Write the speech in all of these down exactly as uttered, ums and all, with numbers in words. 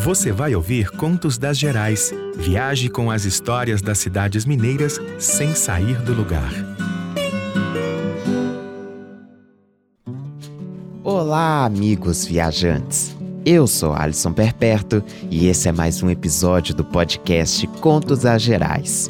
Você vai ouvir Contos das Gerais. Viaje com as histórias das cidades mineiras sem sair do lugar. Olá, amigos viajantes. Eu sou Alisson Perpétuo e esse é mais um episódio do podcast Contos das Gerais.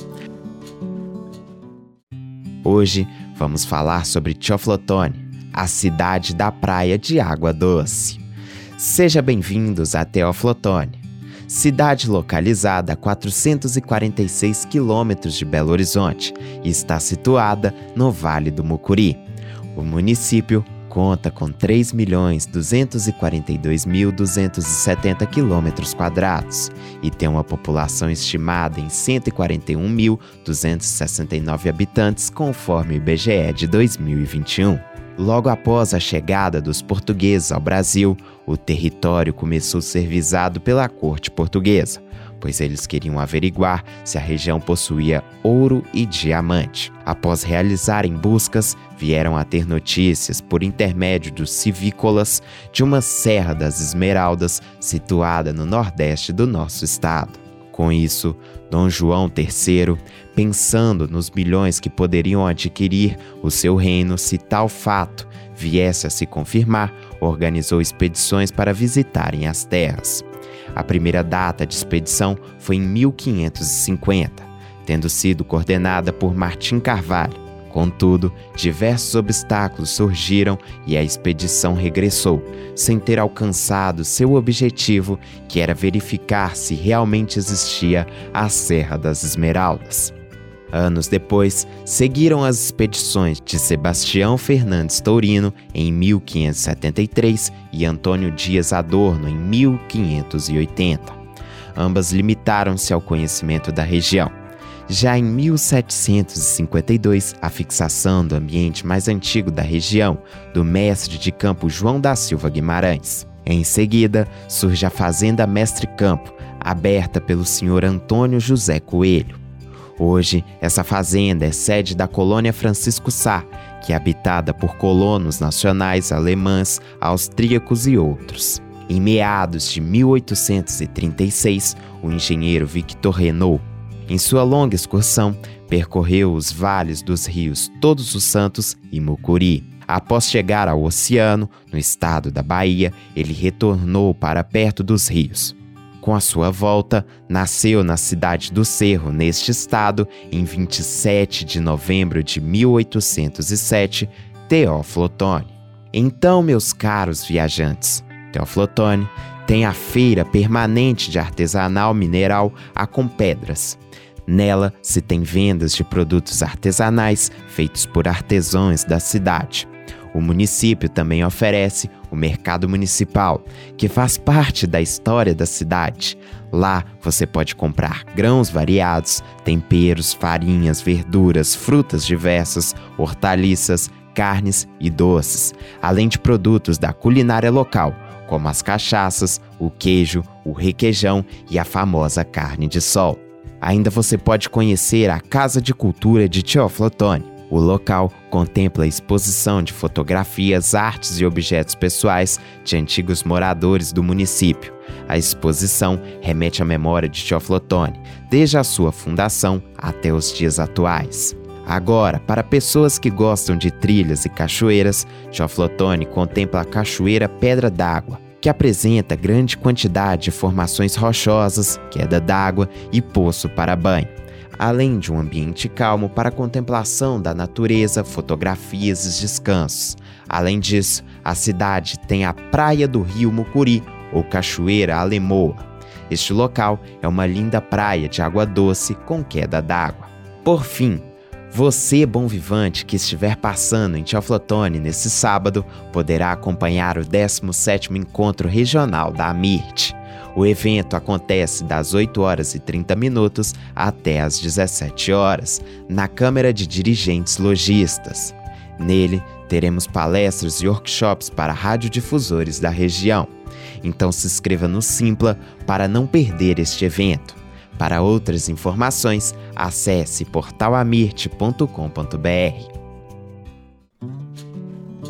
Hoje vamos falar sobre Teoflotone, a cidade da praia de água doce. Sejam bem-vindos a Teoflotone, cidade localizada a quatrocentos e quarenta e seis quilômetros de Belo Horizonte e está situada no Vale do Mucuri. O município conta com três milhões duzentos e quarenta e dois mil duzentos e setenta quilômetros quadrados e tem uma população estimada em cento e quarenta e um mil duzentos e sessenta e nove habitantes, conforme o I B G E de dois mil e vinte e um. Logo após a chegada dos portugueses ao Brasil, o território começou a ser visado pela corte portuguesa, pois eles queriam averiguar se a região possuía ouro e diamante. Após realizarem buscas, vieram a ter notícias, por intermédio dos civícolas, de uma Serra das Esmeraldas situada no nordeste do nosso estado. Com isso, Dom João terceiro, pensando nos milhões que poderiam adquirir o seu reino se tal fato viesse a se confirmar, organizou expedições para visitarem as terras. A primeira data de expedição foi em mil quinhentos e cinquenta, tendo sido coordenada por Martim Carvalho. Contudo, diversos obstáculos surgiram e a expedição regressou, sem ter alcançado seu objetivo, que era verificar se realmente existia a Serra das Esmeraldas. Anos depois, seguiram as expedições de Sebastião Fernandes Tourino em mil quinhentos e setenta e três e Antônio Dias Adorno em mil quinhentos e oitenta. Ambas limitaram-se ao conhecimento da região. Já em mil setecentos e cinquenta e dois, a fixação do ambiente mais antigo da região, do mestre de campo João da Silva Guimarães. Em seguida, surge a Fazenda Mestre Campo, aberta pelo senhor Antônio José Coelho. Hoje, essa fazenda é sede da colônia Francisco Sá, que é habitada por colonos nacionais alemães, austríacos e outros. Em meados de mil oitocentos e trinta e seis, o engenheiro Victor Renault, em sua longa excursão, percorreu os vales dos rios Todos os Santos e Mucuri. Após chegar ao oceano, no estado da Bahia, ele retornou para perto dos rios. Com a sua volta, nasceu na cidade do Cerro, neste estado, em vinte e sete de novembro de mil oitocentos e sete, Teoflotone. Então, meus caros viajantes, Teoflotone tem a feira permanente de artesanal mineral a com pedras. Nela se tem vendas de produtos artesanais feitos por artesãos da cidade. O município também oferece o Mercado Municipal, que faz parte da história da cidade. Lá você pode comprar grãos variados, temperos, farinhas, verduras, frutas diversas, hortaliças, carnes e doces, além de produtos da culinária local, como as cachaças, o queijo, o requeijão e a famosa carne de sol. Ainda você pode conhecer a Casa de Cultura de Teoflotone. O local contempla a exposição de fotografias, artes e objetos pessoais de antigos moradores do município. A exposição remete à memória de Teoflotone, desde a sua fundação até os dias atuais. Agora, para pessoas que gostam de trilhas e cachoeiras, Teoflotone contempla a Cachoeira Pedra d'Água, que apresenta grande quantidade de formações rochosas, queda d'água e poço para banho, além de um ambiente calmo para a contemplação da natureza, fotografias e descansos. Além disso, a cidade tem a Praia do Rio Mucuri, ou Cachoeira Alemoa. Este local é uma linda praia de água doce com queda d'água. Por fim, você, bom vivante, que estiver passando em Teoflotone nesse sábado, poderá acompanhar o décimo sétimo Encontro Regional da AMIRT. O evento acontece das oito horas e trinta minutos até às dezessete horas, na Câmara de Dirigentes Logistas. Nele, teremos palestras e workshops para radiodifusores da região. Então se inscreva no Simpla para não perder este evento. Para outras informações, acesse portal amirt ponto com ponto b r.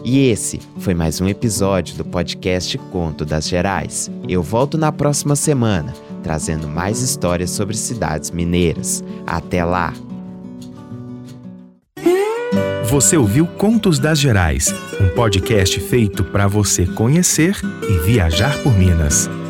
E esse foi mais um episódio do podcast Conto das Gerais. Eu volto na próxima semana, trazendo mais histórias sobre cidades mineiras. Até lá! Você ouviu Contos das Gerais, um podcast feito para você conhecer e viajar por Minas.